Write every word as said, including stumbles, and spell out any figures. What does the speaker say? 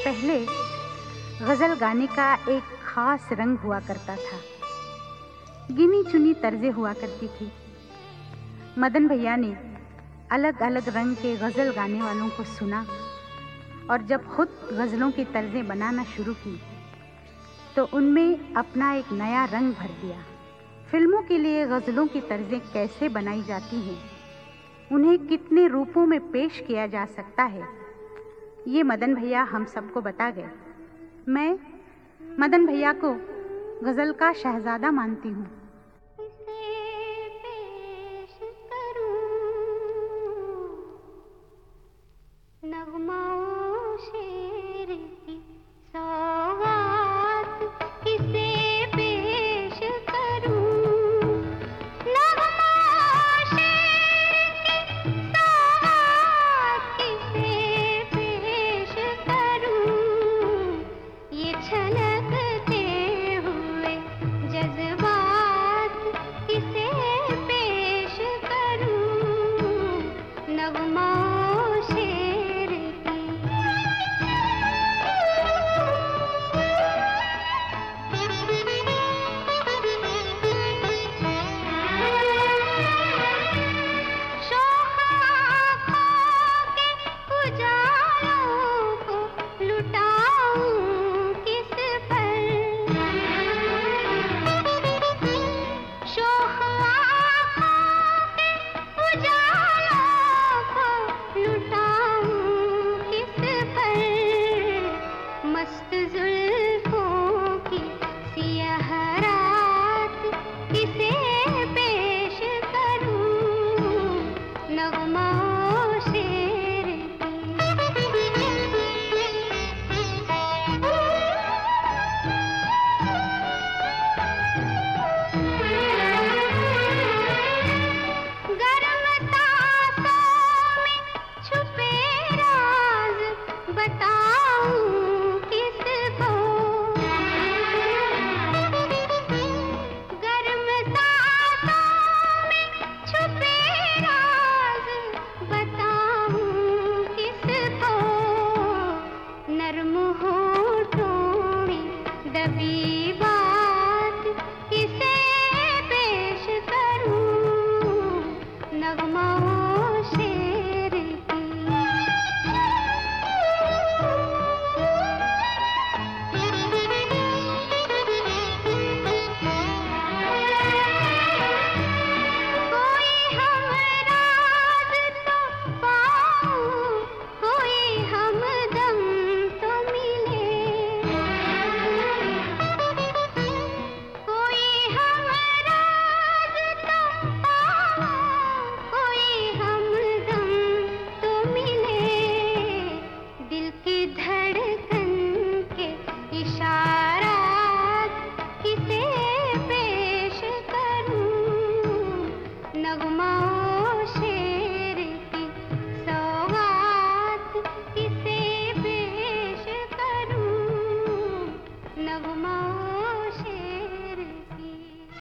पहले गज़ल गाने का एक खास रंग हुआ करता था। गिनी चुनी तर्जें हुआ करती थी। मदन भैया ने अलग-अलग रंग के गज़ल गाने वालों को सुना और जब खुद गज़लों की तर्जें बनाना शुरू की तो उनमें अपना एक नया रंग भर दिया। फिल्मों के लिए गज़लों की तर्जें कैसे बनाई जाती हैं, उन्हें कितने रूपों में पेश किया जा सकता है, ये मदन भैया हम सबको बता गए। मैं मदन भैया को गज़ल का शहज़ादा मानती हूँ। धड़कन के इशारे